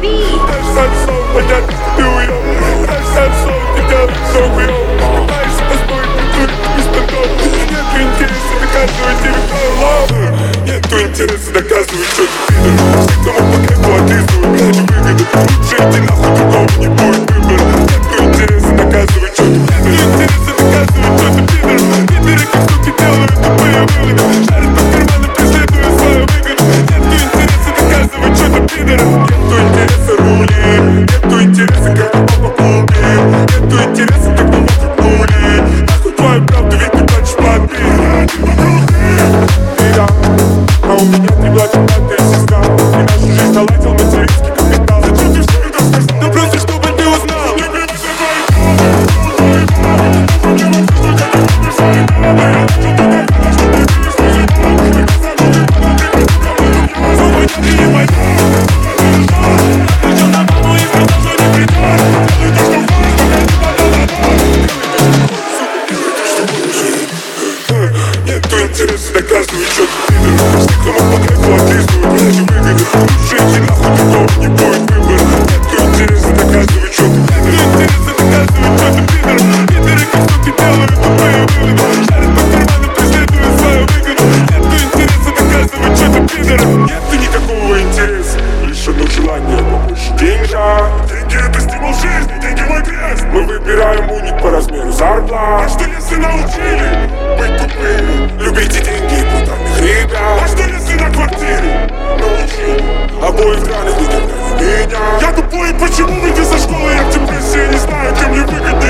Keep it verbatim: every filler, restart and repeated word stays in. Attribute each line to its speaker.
Speaker 1: Дальше отцом, понятно, что ты уел. Дальше отцом, ты делаешь много уел. Пытаешься построить культуру беспонтов. Нету интереса доказывать тебе. Нету интереса доказывать, что ты пидор. Все, кто мог по кайфу отлизывают, ради выгоды. Лучше иди нахуй, другого не будет выбора. Нету интереса доказывать, что ты пидор. Нету интереса доказывать, что ты пидор. Пидоры как суки делают тупые выводы. Шарят по карманам, преследуя свою выгоду. Нету интереса доказывать, что ты пидор. Нету интереса рули. Нету интереса, как папа клубе. Нету интереса, как мы вокруг пули. Нахуй твою правду, ведь ты плачешь по отбе. Ты да, а у меня три младших и сестра. И нашу жизнь наладил материнский капитал. Зачем ты все это сказал? Да просто чтобы ты узнал. Нету интереса доказывать, что ты пидор. Все, кто мог по кайфу отлизывают, ради выгоды. Лучше иди нахуй, другого не будет выбора. Нету интереса доказывать, что ты пидор. Интереса доказывать, что ты пидор. Пидоры как суки делают тупые выводы. Шарят по карманам, преследуя свою выгоду. Нету интереса доказывать, что ты пидор. Нету никакого интереса, лишь одно желание побольше деньжа. Деньги это стимул жизни, деньги мой крест. Мы выбираем уник по размеру зарплат. А что если научили быть тупыми? Любите деньги и брутальных ребят. А что если на квартире научили обоих драных никогда не меня? Я тупой, почему выйти со школы? Я в депрессии, не знаю, чем мне выгодно.